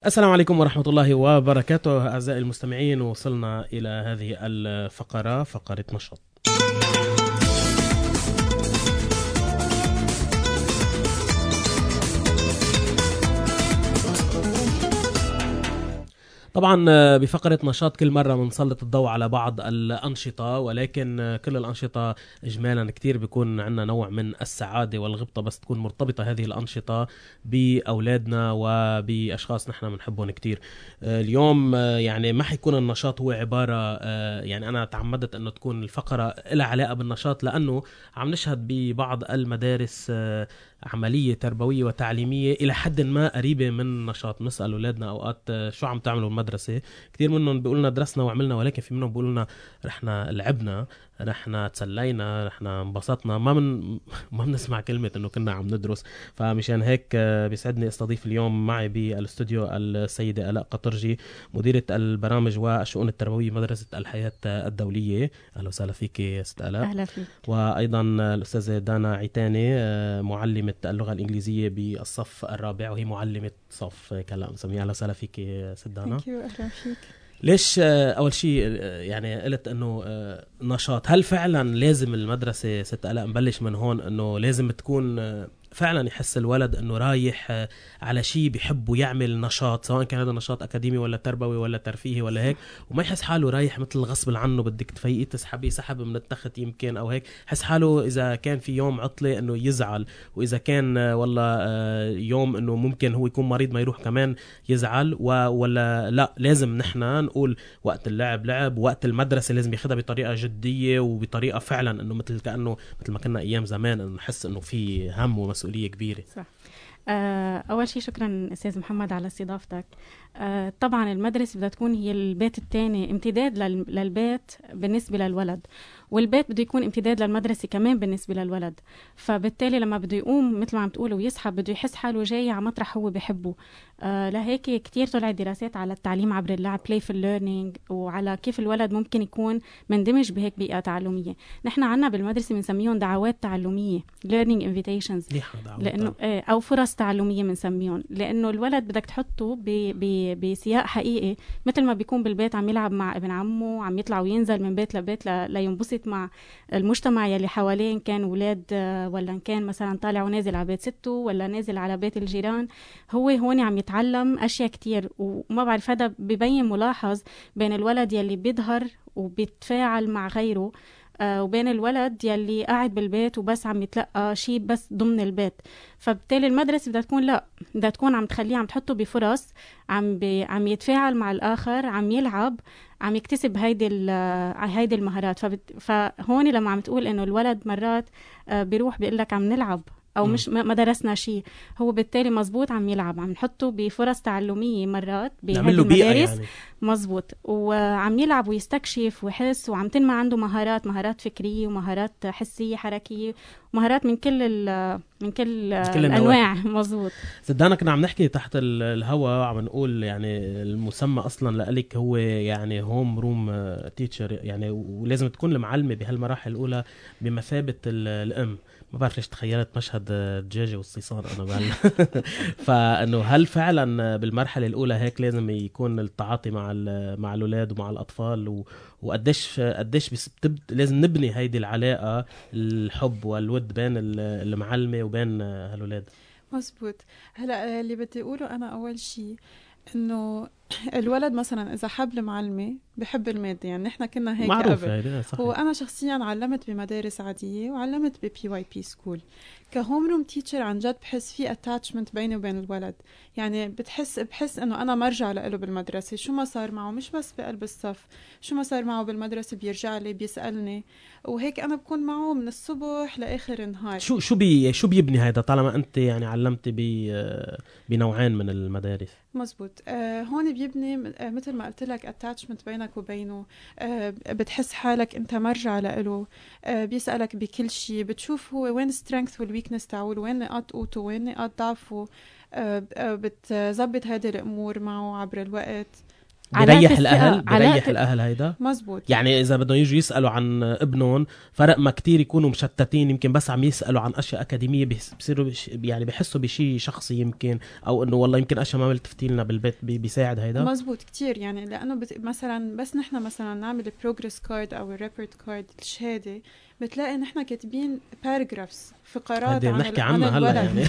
السلام عليكم ورحمة الله وبركاته أعزائي المستمعين. وصلنا إلى هذه الفقرة، فقرة نشاط. طبعا بفقرة نشاط كل مرة بنسلط الضوء على بعض الأنشطة، ولكن كل الأنشطة إجمالا كتير بيكون عندنا نوع من السعادة والغبطة بس تكون مرتبطة هذه الأنشطة بأولادنا وبأشخاص نحن بنحبهم كتير. اليوم يعني ما حيكون النشاط هو عبارة، يعني أنا تعمدت أنه تكون الفقرة لها علاقة بالنشاط، لأنه عم نشهد ببعض المدارس عملية تربوية وتعليمية إلى حد ما قريبة من نشاط. نسأل أولادنا أوقات شو عم تعملوا المدرسة، كتير منهم بيقولنا درسنا وعملنا، ولكن في منهم بيقولنا رحنا لعبنا، رحنا تسلينا، رحنا انبسطنا. ما بنسمع كلمة إنه كنا عم ندرس. فمشان هيك بيسعدني استضيف اليوم معي بالاستوديو السيدة آلاء قطرجي، مديرة البرامج والشؤون التربوية مدرسة الحياة الدولية. أهلا وسهلا فيك ست آلاء. أهلا فيك. وأيضا الأستاذة دانا عيتاني، معلمة اللغة الإنجليزية بالصف الرابع، وهي معلمة صف كلا نسميها. أهلا وسهلا فيك ست دانا. أهلا فيك. ليش أول شيء يعني قلت أنه نشاط؟ هل فعلا لازم المدرسة ست آلاء نبلش من هون أنه لازم تكون فعلا يحس الولد انه رايح على شيء بيحبه يعمل نشاط، سواء كان هذا نشاط اكاديمي ولا تربوي ولا ترفيهي ولا هيك، وما يحس حاله رايح مثل غصب عنه بدك تفيقي تسحبي سحب من التخت يمكن او هيك، حس حاله اذا كان في يوم عطلة انه يزعل، واذا كان والله يوم انه ممكن هو يكون مريض ما يروح كمان يزعل، ولا لا لازم نحنا نقول وقت اللعب لعب، وقت المدرسة لازم ياخدها بطريقة جدية وبطريقة فعلا انه مثل كأنه مثل ما كنا ايام زمان انه نحس انه في هم ومسؤولية كبيرة. صح. أول شيء شكرا أستاذ محمد على استضافتك. طبعا المدرسة بدها تكون هي البيت الثاني، امتداد للبيت بالنسبة للولد، والبيت بده يكون امتداد للمدرسة كمان بالنسبة للولد. فبالتالي لما بده يقوم مثل ما عم تقولوا ويسحب، بده يحس حاله جاي على مطرح هو بحبه. لهيك كتير طلعت دراسات على التعليم عبر اللعب playful learning، وعلى كيف الولد ممكن يكون مندمج بهيك بيئة تعلمية. نحن عنا بالمدرسة بنسميهم دعوات تعلمية learning invitations، لأنه أو فرص تعلمية بنسميهم، لأنه الولد بدك تحطه بسياق حقيقي، مثل ما بيكون بالبيت عم يلعب مع ابن عمه، عم يطلع وينزل من بيت لبيت لينبسط مع المجتمع يلي حواليه، إن كان ولاد ولا إن كان مثلا طالع ونازل على بيت سته ولا نازل على بيت الجيران. هو هون عم يتعلم أشياء كتير، وما بعرف هذا ببين ملاحظ بين الولد يلي بيظهر وبيتفاعل مع غيره وبين الولد يلي قاعد بالبيت وبس عم يتلقى شيء بس ضمن البيت. فبالتالي المدرسة بدها تكون لا، بدها تكون عم تخليه عم تحطه بفرص، عم يتفاعل مع الآخر، عم يلعب، عم يكتسب هيدي المهارات. فهون لما عم تقول إنه الولد مرات بيروح بيقول لك عم نلعب أو مش ما درسنا شيء، هو بالتالي مزبوط عم يلعب، عم نحطه بفرص تعلمية مرات بهذه المدارس يعني. مزبوط، وعم يلعب ويستكشف ويحس، وعم تنمى عنده مهارات فكرية ومهارات حسية حركية، ومهارات من كل الأنواع. مزبوط. صدقنا كنا عم نحكي تحت الهوا عم نقول يعني المسمى أصلا لقلك هو يعني هوم روم تيتشر، يعني ولازم تكون المعلمة بهالمراحل الأولى بمثابة الأم. ما بعرف ليش تخيلت مشهد الدجاجة والصيصان أنا فإنه هل فعلا بالمرحلة الأولى هيك لازم يكون التعاطي مع الأولاد ومع الأطفال، وقديش لازم نبني هيدي العلاقة الحب والود بين المعلمة وبين هالولاد؟ مزبوط. هلا اللي بدي أقوله أنا أول شيء إنه الولد مثلا إذا حب المعلمة بحب المادة، يعني نحن كنا هيك قبل. وأنا شخصيا علمت بمدارس عادية وعلمت بPYP سكول كهوم روم تيتشر. عن جد بحس في اتاتشمنت بيني وبين الولد، يعني بحس إنه أنا مرجع له بالمدرسة، شو ما صار معه مش بس بقلب الصف، شو ما صار معه بالمدرسة بيرجع لي بيسألني، وهيك أنا بكون معه من الصبح لآخر النهار. شو بيبني هذا طالما أنت يعني علمتي بنوعين من المدارس؟ مزبوط. هون بيبني مثل ما قلت لك attachment بينك وبينه. بتحس حالك انت مرجع له. بيسألك بكل شيء، بتشوف هو وين strength والweakness تاعه، وين نقاط قوته وين نقاط ضعفه. بتزبط هذه الامور معه عبر الوقت. بريح الأهل هيدا مزبوط. يعني إذا بدهم يجوا يسألوا عن ابنهم فرق ما كتير يكونوا مشتتين، يمكن بس عم يسألوا عن أشياء أكاديمية بيصيروا يعني بيحسوا بشي شخصي يمكن، أو إنه والله يمكن أشياء ما ملتفتين لنا بالبيت بيساعد هيدا. مزبوط كتير يعني، لأنه مثلا بس نحن مثلا نعمل البروجرس كارد أو الريبورت كارد الشهادة، بتلاقي نحن كاتبين باراجرافز فقرات عن الولد يعني.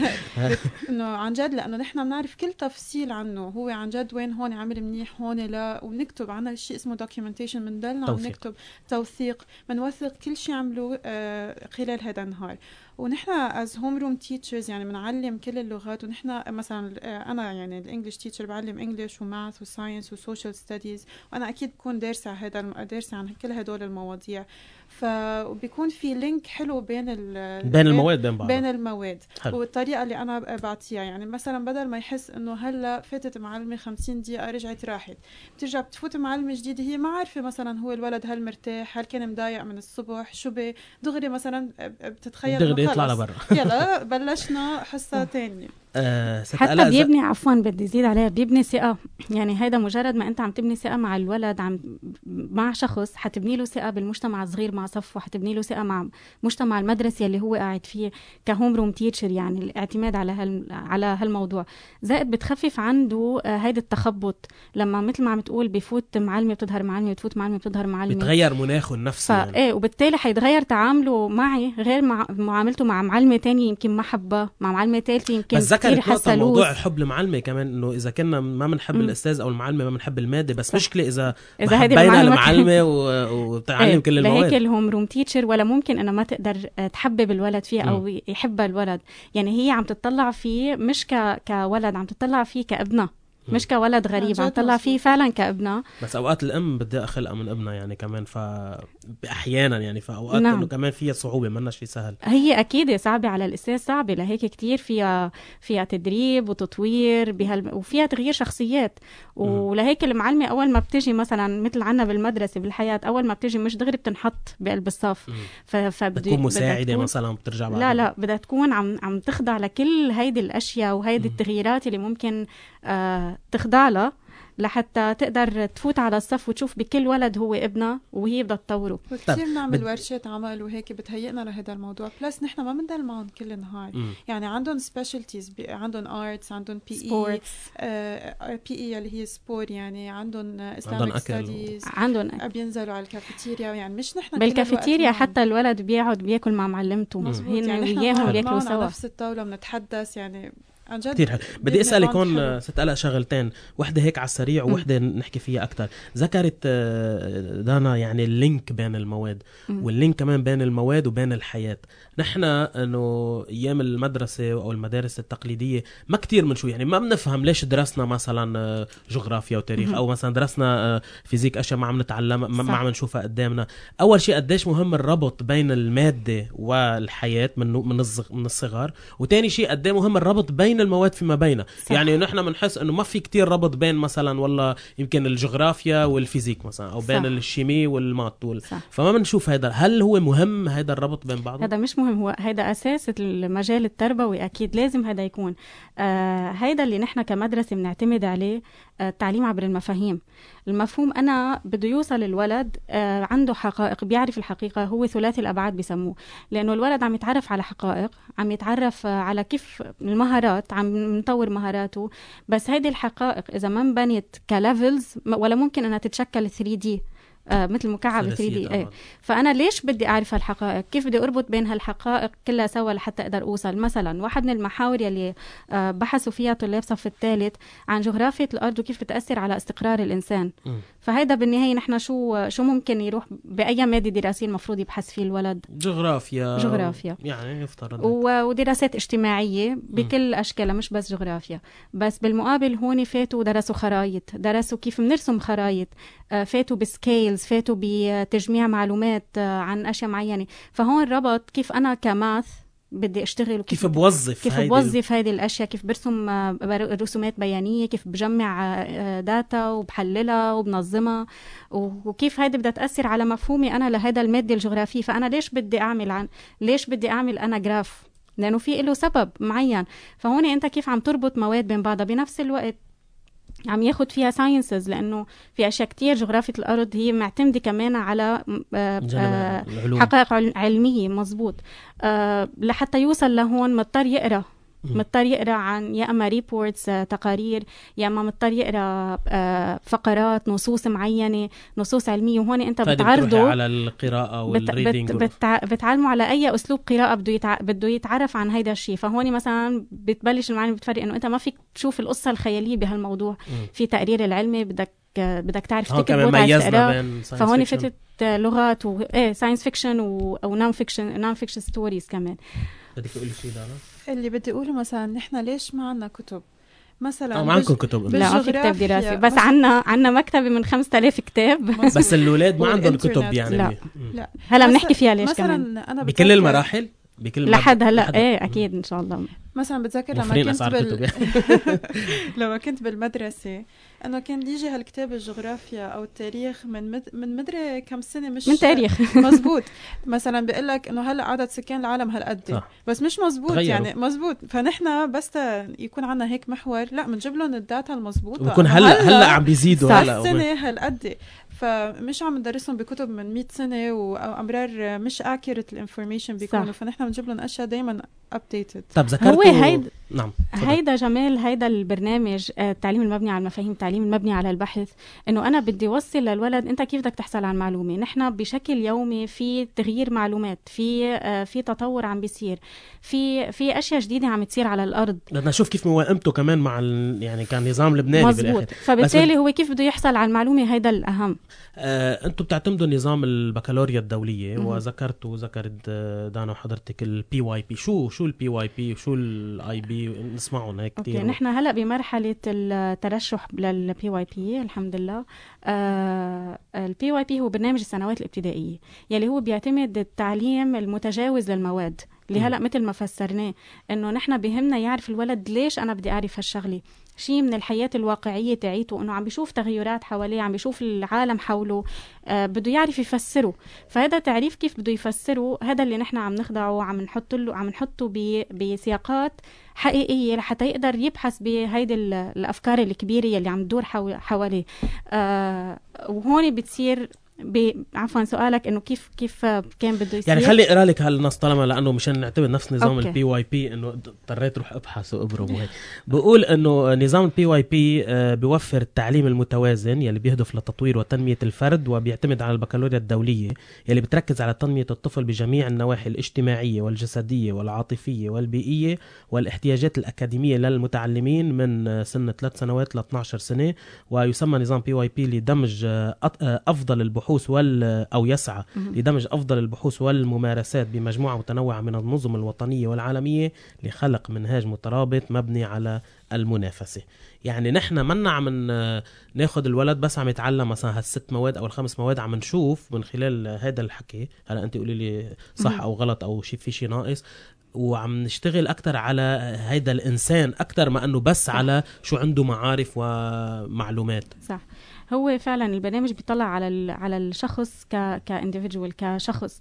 انه عن جد، لانه نحن بنعرف كل تفصيل عنه، هو عن جد وين هون عمل منيح هون لا، ونكتب عنا شيء اسمه documentation، بنضلنا عم نكتب توثيق، بنوثق كل شيء عملوه خلال هذا النهار. ونحن as home room teachers يعني بنعلم كل اللغات، ونحن مثلا انا يعني الانجليش تيتشر بعلم انجليش وماث وساينس وسوشيال ستاديز، وانا اكيد بكون دارسه دارسه عن كل هدول المواضيع، فبيكون في لينك حلو بين المواد بين المواد حلو. والطريقه اللي انا بعطيها، يعني مثلا بدل ما يحس انه هلا فاتت معلمه 50 دقيقه رجعت راحت، بترجع بتفوت معلمه جديده هي ما عارفه مثلا هو الولد هل مرتاح، هل كان مضايق من الصبح، شو دغري مثلا بتتخيل دغري يطلع لبرا يلا بلشنا حصه ثانيه. حتى بيبني بدي زيد عليها، بيبني ثقة. يعني هيدا مجرد ما انت عم تبني ثقة مع الولد، مع شخص، حتبني له ثقة بالمجتمع الصغير مع صف، وحتبني له ثقة مع مجتمع المدرسة اللي هو قاعد فيه كهوم روم تيتشر. يعني الاعتماد على هالموضوع زائد بتخفف عنده هيدا التخبط، لما مثل ما عم تقول بفوت معلمة بتظهر معلمة، بتفوت معلمة بتظهر معلمة، بتغير مناخه النفسي يعني. وبالتالي حيتغير تعامله معي غير معاملته مع معلمة تانية يمكن ما حبه، مع معلمة ثالثة يمكن كتير حسلوه. موضوع الحب المعلمة كمان، انه اذا كنا ما بنحب الاستاذ او المعلمة ما بنحب المادة، بس صح. مشكلة اذا حبينا المعلمة وبتعلم كل المواد. لهيك الهوم روم تيتشر ولا ممكن انه ما تقدر تحبب الولد فيه او يحب الولد. يعني هي عم تطلع فيه مش كولد، عم تطلع فيه كابنه، مش كولد غريب، عم تطلع فيه فعلا كابنه. بس اوقات الام بدها اخلقها من ابنها يعني كمان، احيانا يعني فاوقات نعم. انه كمان فيها صعوبه، ما شيء سهل. هي اكيد صعبه على الاستاذ، صعبه لهيك كتير فيها تدريب وتطوير وفيها تغيير شخصيات. ولهيك المعلمه اول ما بتجي مثلا مثل عنا بالمدرسه بالحياه، اول ما بتجي مش دغري بتنحط بقلب الصف، بتكون مساعده مثلا بترجع بعد. لا بدها تكون عم تخضع لكل هيدي الاشياء وهيدي التغييرات اللي ممكن تخضع لها لحتى تقدر تفوت على الصف وتشوف بكل ولد هو ابنها وهي بدها تطوره. وكثير نعمل ورشات عمل وهيك بتهيئنا لهذا الموضوع. بلس نحن ما بنضل معهم كل النهار، يعني عندهم سبيشالتيز، عندهم ارتس، عندهم بي اي بي اي اللي هي سبور، يعني عندهم اسلامك ستاديز، عندهم بينزلوا على الكافيتيريا. يعني مش نحن بالكافيتيريا حتى الولد بيقعد بياكل مع معلمته، هن وياهم بياكلوا سوا نفس الطاوله بنتحدث. يعني كتير حلو. بدي أسألك هون ست آلاء شغلتين، واحدة هيك على السريع وواحدة نحكي فيها أكتر. ذكرت دانا يعني اللينك بين المواد، واللينك كمان بين المواد وبين الحياة. نحن إنه أيام المدرسة أو المدارس التقليدية ما كتير من شو يعني ما بنفهم ليش درسنا مثلا جغرافيا وتاريخ، أو مثلا درسنا فيزيك، أشياء ما عم نتعلم ما عم نشوفها قدامنا. أول شيء قديش مهم الربط بين المادة والحياة من الصغر، وتاني شيء قديش مهم الربط بين المواد فيما بينها. يعني نحن بنحس انه ما في كتير ربط بين مثلا والله يمكن الجغرافيا والفيزيك مثلا، او بين الشيمي والمات فما بنشوف هذا. هل هو مهم هذا الربط بين بعضه؟ هذا مش مهم، هو هذا اساس المجال التربوي، اكيد لازم هذا يكون. هذا اللي نحن كمدرسة بنعتمد عليه، التعليم عبر المفاهيم. المفهوم أنا بده يوصل الولد عنده حقائق، بيعرف الحقيقة، هو ثلاثي الأبعاد بيسموه، لأنه الولد عم يتعرف على حقائق، عم يتعرف على كيف المهارات، عم نطور مهاراته. بس هيدي الحقائق إذا ما انبنت كليفلز ولا ممكن أنها تتشكل 3D مثل مكعب 3D. فأنا ليش بدي أعرف هالحقائق؟ كيف بدي أربط بين هالحقائق كلها سوا لحتى أقدر أوصل؟ مثلا واحد من المحاور يلي بحثوا فيها طلاب صف الثالث عن جغرافية الأرض وكيف بتأثر على استقرار الإنسان. فهيدا بالنهاية نحن شو ممكن يروح بأي مادة دراسية المفروض يبحث فيه الولد؟ جغرافيا يعني يفترض، ودراسات اجتماعية بكل أشكالها، مش بس جغرافيا. بس بالمقابل هون فاتوا درسوا خرايط، درسوا كيف بنرسم خرايط، فاتوا بسكيلز، فاتوا بتجميع معلومات عن أشياء معينة. فهون ربط كيف أنا كماث بدي أشتغل، كيف بوظف هذه الأشياء، كيف برسم رسومات بيانية، كيف بجمع داتا وبحللها وبنظمها، وكيف هذه بدها تأثر على مفهومي أنا لهذا المادة الجغرافية. فأنا ليش بدي أعمل أنا جراف؟ لأنه في له سبب معين. فهون أنت كيف عم تربط مواد بين بعضها. بنفس الوقت عم ياخد فيها ساينسز، لأنه في أشياء كتير جغرافية الأرض هي معتمدة كمان على حقائق علمية. مزبوط. لحتى يوصل لهون مضطر يقرأ عن يا أما ريبورتس تقارير، يا أما مضطر يقرأ فقرات نصوص معينة، نصوص علمية. وهون أنت بتعرضه على القراءة والريدينج بتعلمه على أي أسلوب قراءة بده يتعرف عن هيدا الشيء. فهون مثلا بتبلش المعلم بتفرق إنه أنت ما فيك تشوف القصة الخيالية بهالموضوع. في تقرير العلمي بدك تعرف تكتب وتعرف. فهون فتت لغات ساينس فيكشن أو نون فيكشن ستوريز كمان. بدك تقولي شيء دانا؟ اللي بدي أقوله مثلا نحن ليش ما عنا كتب مثلا؟ ما عندكم كتب؟ لا، في كتاب دراسي بس عنا مكتبة من 5000 كتاب. بس الأولاد ما عندهم كتب يعني. لا. هلا بنحكي فيها ليش مثلا كمان أنا بكل المراحل لحد هلا. اكيد ان شاء الله. مثلا بتذكر لما كنت بالمدرسه انه كان يجي هالكتاب الجغرافيا او التاريخ من مدري كم سنه، مش من تاريخ مزبوط. مثلا بيقول لك انه هلا عدد سكان العالم هالقد، بس مش مزبوط تغيروا. يعني مزبوط. فنحن بس يكون عندنا هيك محور، لا بنجيب لهم الداتا المزبوطه ويكون هلا عم بيزيدوا هلا سنه هالقد. فمش عم ندرسهم بكتب من 100 سنه وامرار مش accurate الانفورميشن بيكونوا. فنحن بنجيب لهم اشياء دايما updated. طب ذكرتوا نعم هيدا جمال هيدا البرنامج التعليم المبني على المفاهيم، التعليم المبني على البحث، انه انا بدي اوصل للولد انت كيف بدك تحصل على المعلومه. نحن بشكل يومي في تغيير معلومات، في تطور عم بيصير، في اشياء جديده عم تصير على الارض. بدنا نشوف كيف موائمته كمان مع يعني كان نظام لبناني بالاخر. فبالتالي هو كيف بده يحصل على المعلومه، هيدا الاهم. انتم بتعتمدوا نظام البكالوريا الدوليه، وذكرت دانا وحضرتك البي واي بي. شو البي واي بي وشو الاي بي؟ نسمعهم هيك كثير. نحن هلا بمرحله الترشح للبي واي بي الحمد لله. البي واي بي هو برنامج السنوات الابتدائيه يلي هو بيعتمد التعليم المتجاوز للمواد، اللي هلا مثل ما فسرناه انه نحن بهمنا يعرف الولد ليش انا بدي اعرف هالشغله، شيء من الحياة الواقعية تعيته، انه عم بيشوف تغيرات حواليه، عم بيشوف العالم حوله، بده يعرف يفسره. فهذا تعريف كيف بده يفسره، هذا اللي نحن عم نخضعه، عم نحطه بسياقات حقيقية لحتى يقدر يبحث بهيدي الأفكار الكبيرة اللي عم تدور حواليه. وهون بتصير عفوا سؤالك انه كيف كان بده يصير. يعني خلي اقرا لك هالنص طالما لانه مشان نعتبر نفس نظام البي واي بي، انه اضطريت اروح ابحث وابرم وهيك. بقول انه نظام البي واي بي بيوفر التعليم المتوازن يلي بيهدف لتطوير وتنميه الفرد، وبيعتمد على البكالوريا الدوليه يلي بتركز على تنميه الطفل بجميع النواحي الاجتماعيه والجسديه والعاطفيه والبيئيه والاحتياجات الاكاديميه للمتعلمين من سن 3 سنوات ل 12 سنه. ويسمى نظام بي واي بي لدمج افضل البحوث أو يسعى لدمج أفضل البحوث والممارسات بمجموعة متنوعة من النظم الوطنية والعالمية لخلق منهاج مترابط مبني على المنافسة. يعني نحن منا عم ناخد الولد بس عم يتعلم مثلا هال6 مواد أو ال5 مواد، عم نشوف من خلال هذا الحكي. هلا أنت قولي لي صح أو غلط أو في شيء ناقص، وعم نشتغل أكتر على هيدا الإنسان أكتر ما أنه بس صح. على شو عنده معارف ومعلومات. صح. هو فعلا البرنامج بيطلع على الشخص كانديفيدوال، كشخص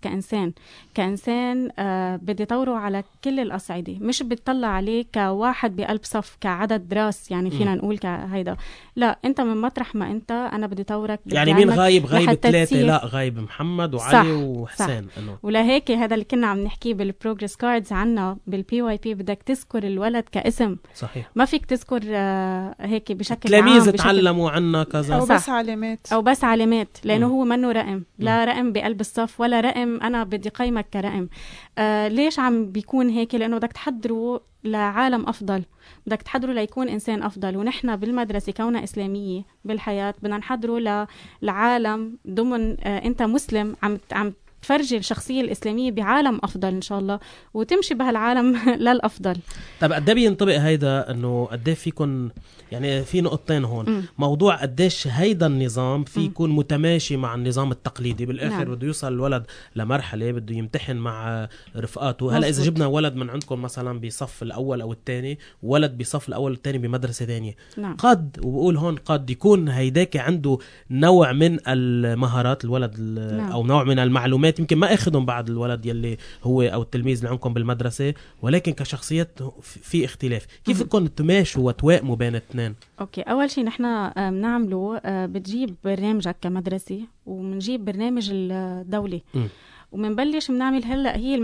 كإنسان بدي يطوره على كل الأصعدة، مش بيطلع عليه كواحد بقلب صف كعدد راس يعني فينا نقول كهيدا. لا، انت من مطرح ما انا بدي طورك. يعني مين غايب 3؟ لا، غايب محمد وعلي وحسين. ولهيك هذا اللي كنا عم نحكيه بالبروجرس كاردز عنا بالبي واي بي، بدك تذكر الولد كاسم. صحيح. ما فيك تذكر هيك بشكل عام تلاميذ تعلموا عنا كذا أو بس علامات لأنه هو منه رقم، لا رقم بقلب الصف ولا رقم أنا بدي قيمك كرقم. ليش عم بيكون هيك؟ لأنه بدك تحضره لعالم أفضل، بدك تحضره ليكون إنسان أفضل. ونحن بالمدرسة كونها إسلامية بالحياة بدنا نحضره لعالم ضمن أنت مسلم عم تفرجي الشخصية الإسلامية بعالم أفضل إن شاء الله، وتمشي بهالعالم للأفضل. طب قديه بينطبق هيدا، إنه قديه فيكن يعني في نقطتين هون. موضوع قديش هيدا النظام في يكون متماشي مع النظام التقليدي بالآخر. نعم. بده يوصل الولد لمرحلة بده يمتحن مع رفقاته. هلا إذا جبنا ولد من عندكم مثلا بصف الأول أو الثاني، ولد بصف الأول والثاني بمدرسة ثانية، نعم. وبقول هون قد يكون هيداك عنده نوع من المهارات الولد، نعم. أو نوع من المعلومات كشخصيات يمكن ما اخذهم بعد الولد يلي هو او التلميذ اللي عندكم بالمدرسة، ولكن كشخصيات في اختلاف، كيف بدكم تماشوا وتوائموا بين الاثنين؟ اوكي، اول شيء نحن بنعمله بتجيب برنامجك كمدرسة وبنجيب برنامج الدولي ومنبلش بنعمل. هلا هي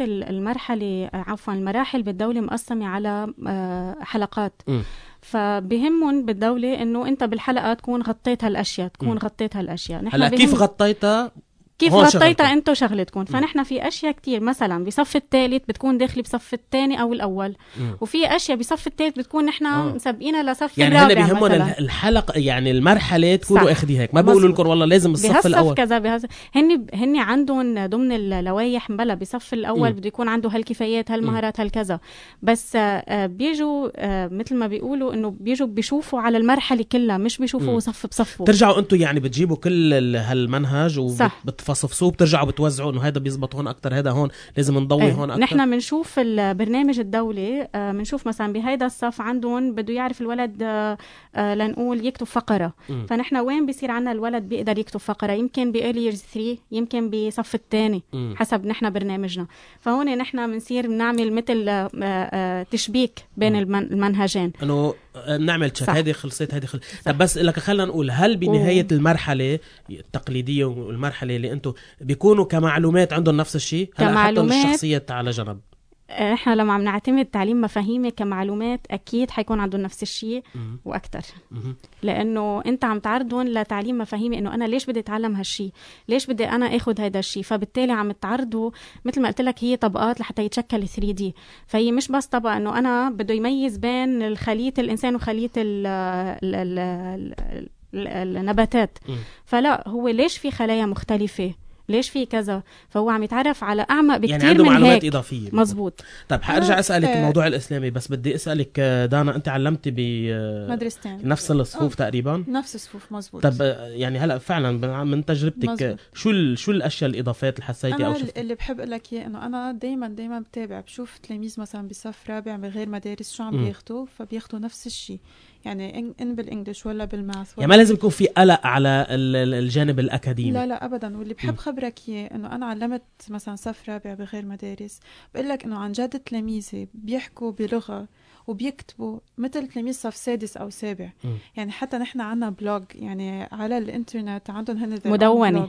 المراحل بالدولة مقسمة على حلقات. فبهمهم بالدولة انه انت بالحلقة تكون غطيت هالاشياء، هلا كيف غطيتها انتو شغلتكم. فنحن في اشياء كتير، مثلا بصف الثالث بتكون داخلي بصف الثاني او الاول، وفي اشياء بصف الثالث بتكون نحن مسابقينها لصف يعني الرابع. يعني هلا بيهمنا الحلقه، يعني المرحله تكونوا اخذي هيك، ما بيقولوا لكم والله لازم الصف الاول كذا هن عندهم ضمن اللوائح بلا بصف الاول بده يكون عنده هالكفايات هالمهارات هالكذا، بس بيجوا مثل ما بيقولوا انه بيجوا بيشوفوا على المرحله كلها، مش بيشوفوا صف بصفه. ترجعوا انتم يعني بتجيبوا كل هالمنهج وبتفصفوه، بترجعوا بتوزعوا انه هذا بيزبط هون اكتر، هذا هون لازم نضوي هون اكتر. نحن بنشوف البرنامج الدولي، بنشوف مثلا بهيدا الصف عندهم بده يعرف الولد لنقول يكتب فقره، فنحن وين بيصير عنا الولد بيقدر يكتب فقره، يمكن بإيرلي 3، يمكن بصف الثاني، حسب نحن برنامجنا. فهون نحن بنصير بنعمل مثل تشبيك بين المنهجين، انه نعمل تشيك، هذه خلصت هذه خلصت. طب بس لك خلينا نقول، هل بنهايه المرحله التقليديه والمرحله اللي انتم بيكونوا كمعلومات عندهم نفس الشيء؟ هلا حتى الشخصيه على جنب، احنا لما عم نعتمد تعليم مفاهيمي كمعلومات اكيد حيكون عندهم نفس الشيء واكثر، لانه انت عم تعرضهم لتعليم مفاهيمي، انه انا ليش بدي اتعلم هالشيء، ليش بدي انا اخذ هذا الشيء. فبالتالي عم تعرضوا مثل ما قلت لك هي طبقات لحتى يتشكل 3D. فهي مش بس طبقه انه انا بده يميز بين خليه الانسان وخليه النباتات، فلا، هو ليش في خلايا مختلفة، ليش في كذا، فهو عم يتعرف على أعمق بكتير يعني عنده من معلومات هيك. إضافية. مزبوط. طيب حأرجع أسألك الموضوع الإسلامي، بس بدي أسألك دانا، أنت علمتي مدرستين نفس الصفوف تقريبا؟ نفس الصفوف، مزبوط. طب يعني هلأ فعلا من تجربتك شو الأشياء الإضافات اللي حسيتي أو شفتي؟ اللي بحب أقول لك إياه إنه أنا دايما بتابع، بشوف تلاميذ مثلا بصف رابع بغير مدارس شو عم بياخدوا، فبياخدوا نفس الشيء، يعني إن بالإنجليش ولا بالماث، يعني ما لازم يكون في قلق على الجانب الأكاديمي. لا أبدا. واللي بحب خبرك إياه إنه أنا علمت مثلا صف رابع بغير مدارس، بقول لك إنه عن جد تلاميذي بيحكوا بلغة وبيكتبوا مثل تلاميذ صف سادس أو سابع. يعني حتى نحن عنا بلوج يعني على الانترنت، عندهم هن مدونة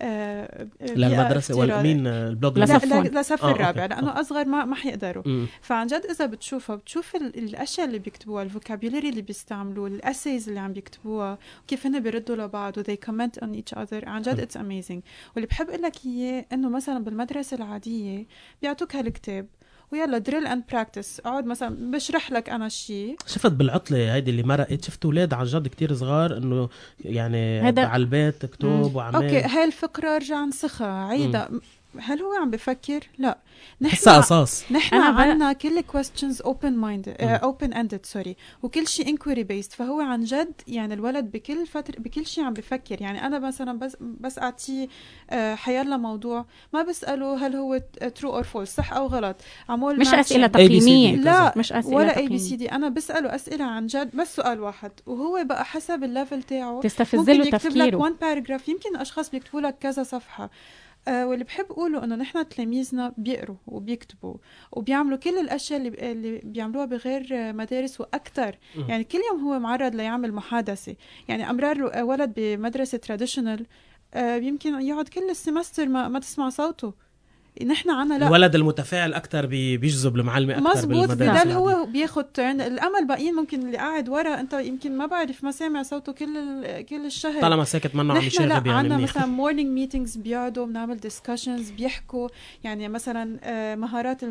للمدرسة والمين البلوج لصف الرابع، لأنه أصغر ما حيقدروا. فعن جد إذا بتشوف الأشياء اللي بيكتبوها، الفوكابيولري اللي بيستعملوه، الأسيز اللي عم بيكتبوها، وكيف هن بيردوا لبعض و they comment on each other، عن جد it's amazing. واللي بحب أقول لك إياه إنه مثلا بالمدرسة العادية بيعطوك هالكتاب ويلا drill and practice، اقعد مثلا بشرح لك انا شيء. شفت بالعطله هيدي اللي مرقت، شفت اولاد عن جد كتير صغار انه يعني على البيت كتب وعمال. اوكي، هاي الفكره رجع نسخها عيدا. هل هو عم بفكر؟ لا، نحن قصاص. نحن عنا كل questions open ended وكل شيء inquiry based. فهو عن جد يعني الولد بكل فترة بكل شيء عم بفكر. يعني أنا مثلا بس أعطيه حيالله موضوع، ما بسأله هل هو true or false، صح أو غلط، عمول مش أسئلة تقييمية، لا مش أسئلة ولا تقييمية. أنا بسأله أسئلة عن جد بس سؤال واحد، وهو بقى حسب الليفل تاعه تستفزله تفكيره. يكتب لك one paragraph، يمكن أشخاص بيكتبوا لك كذا صفحة. واللي بحب أقوله إنه نحن تلاميذنا بيقروا وبيكتبوا وبيعملوا كل الأشياء اللي بيعملوها بغير مدارس وأكتر. يعني كل يوم هو معرض ليعمل محادثة. يعني أمرار ولد بمدرسة تراديشنال يمكن يقعد كل السمستر ما تسمع صوته. نحن عنا لا، الولد المتفاعل أكتر بيجذب المعلمة أكتر. مزبوط، بدل هو بياخد ترن. الأمل باقيين ممكن اللي قاعد ورا أنت يمكن ما بعرف ما سامع صوته كل الشهر، طالما ساكت منه عم يشاغب. يعني عنا مثلا morning meetings بيقعدوا بنعمل discussions بيحكوا يعني مثلا مهارات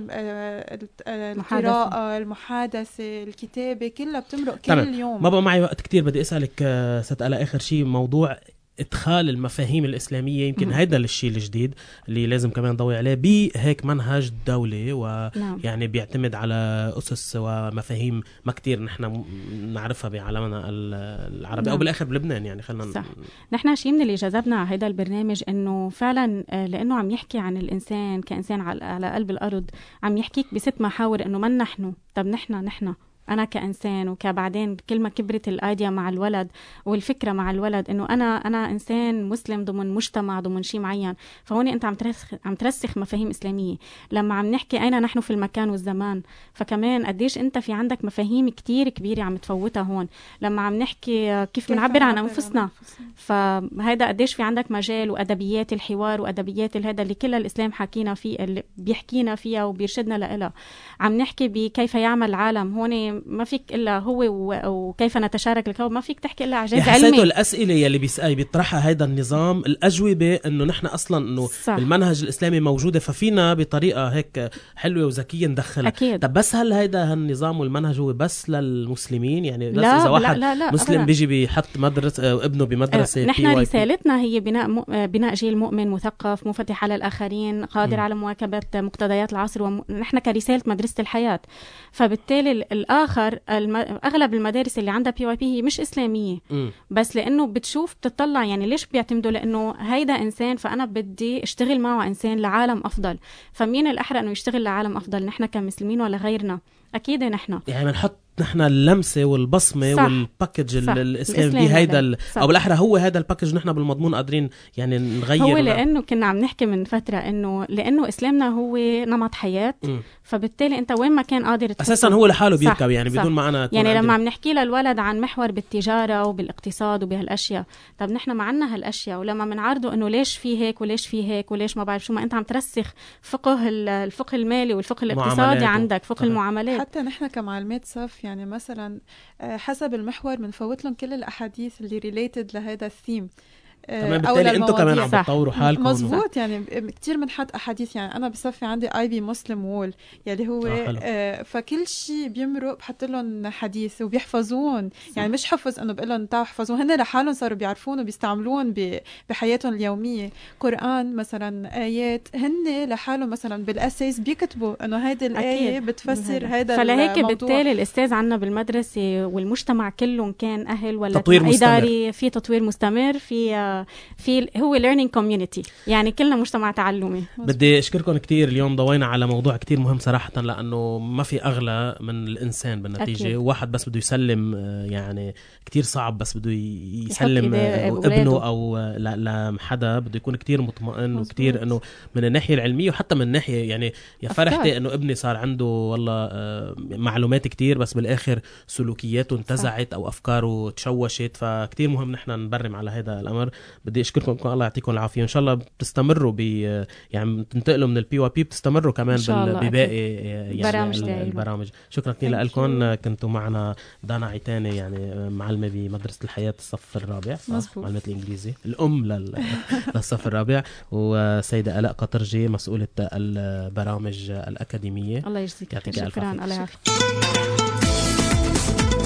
القراءة، المحادثة، الكتابة، كلها بتمرق كل يوم. ما بقى معي وقت كتير، بدي أسألك ست على آخر شيء، موضوع إدخال المفاهيم الإسلامية. يمكن هيدا الشيء الجديد اللي لازم كمان نضوي عليه بهيك منهج دولي، ويعني بيعتمد على أسس ومفاهيم ما كتير نحن نعرفها بعالمنا العربي أو بالآخر بلبنان. يعني خلنا نحن شيء من اللي جذبنا على هيدا البرنامج إنه فعلا لأنه عم يحكي عن الإنسان كإنسان على قلب الأرض، عم يحكيك ب6 محاور إنه من نحن. طب نحن أنا كإنسان وكبعدين كل ما كبرت الآيديا مع الولد والفكرة مع الولد إنه أنا إنسان مسلم ضمن مجتمع ضمن شيء معين، فهون أنت عم ترسخ مفاهيم إسلامية. لما عم نحكي أين نحن في المكان والزمان، فكمان قديش أنت في عندك مفاهيم كتير كبيرة عم تفوتها هون. لما عم نحكي كيف بنعبر عن أنفسنا، فهيدا قديش في عندك مجال، وأدبيات الحوار وأدبيات الهذا اللي كل الإسلام حكينا فيه، اللي بيحكينا فيها وبيرشدنا لإلها. عم نحكي بكيف يعمل العالم، هون ما فيك إلا هو وكيف نتشارك الكون، ما فيك تحكي إلا إعجاز علمي. حسيتوا الأسئلة يلي بيطرحها هيدا النظام الأجوبة إنه نحن أصلاً إنه المنهج الإسلامي موجودة، ففينا بطريقة هيك حلوة وذكية ندخلها. طب بس هل هيدا النظام والمنهج هو بس للمسلمين؟ يعني لا إذا واحد لا مسلم أبداً. بيجي بيحط مدرسة ابنه بمدرسة نحن رسالتنا هي بناء جيل مؤمن مثقف منفتح على الآخرين قادر على مواكبة مقتضيات العصر، ونحن كرسالة مدرسة الحياة. فبالتالي الآخر أغلب المدارس اللي عندها PYP هي مش إسلامية، بس لأنه بتشوف بتطلع يعني ليش بيعتمدوا، لأنه هيدا إنسان فأنا بدي اشتغل معه إنسان لعالم أفضل. فمين الأحرى أنه يشتغل لعالم أفضل، نحن كمسلمين ولا غيرنا؟ أكيد نحن يعني بنحط نحن اللمسة والبصمة والباكج الإسلامي بهيدا أو بالأحرى هو هذا الباكج نحن بالمضمون قادرين يعني نغير. هو لأنه كنا عم نحكي من فترة إنه لأنه إسلامنا هو نمط حياة، فبالتالي أنت وين ما كان قادر أساسا هو لحاله بيركب يعني بدون ما أنا يعني لما عم نحكي للولد عن محور بالتجارة وبالاقتصاد وبهالأشياء، طب نحن معنا هالأشياء، ولما منعرضه إنه ليش في هيك وليش في هيك وليش ما بعرف شو، ما أنت عم ترسخ الفقه المالي والفقه الاقتصادي عندك، فقه المعاملات. حتى نحن كمعلمات صف يعني مثلا حسب المحور بنفوت لهم كل الأحاديث اللي ريليتد لهذا الثيم. بالتالي انتوا كمان عم بتطوروا حالكم. مزبوط، يعني كتير بنحط احاديث. يعني انا بصفي عندي IB مسلم وول يلي هو فكل شيء بيمرق بحط لهم حديث وبيحفظون. يعني مش حفظ انه بقول لهم تعالوا احفظوا، هن لحالهم صاروا بيعرفون وبيستعملون بحياتهم اليوميه. قرآن مثلا ايات هن لحالهم مثلا بالاساس بيكتبوا انه هيدي الايه بتفسر هذا الموضوع. فلهيك بالتالي الاستاذ عنا بالمدرسه والمجتمع كلهم كان اهل ولا اداري في تطوير مستمر، في هو learning community، يعني كلنا مجتمع تعلمي. بدي أشكركم كتير، اليوم ضوينا على موضوع كتير مهم صراحة، لأنه ما في أغلى من الإنسان بالنتيجة. أكيد. واحد بس بده يسلم يعني كتير صعب، بس بده يسلم ابنه أو لحدا بده يكون كتير مطمئن وكتير إنه من الناحية العلمية وحتى من الناحية يعني يا فرحتي إنه ابني صار عنده والله معلومات كتير، بس بالآخر سلوكياته انتزعت أو أفكاره تشوشت. فكتير مهم نحن نبرم على هذا الأمر. بدي أشكركم، الله يعطيكم العافية، إن شاء الله بتستمروا يعني تنتقلوا من PYP بتستمروا كمان بباقي يعني البرامج. شكرا كثير لكم. كنتوا معنا دانا عيتاني، يعني معلمة بمدرسة الحياة الصف الرابع، معلمة الإنجليزي الأم للصف الرابع، وسيدة آلاء قطرجي مسؤولة البرامج الأكاديمية. الله يجزيك شكرا. الله يعافيك.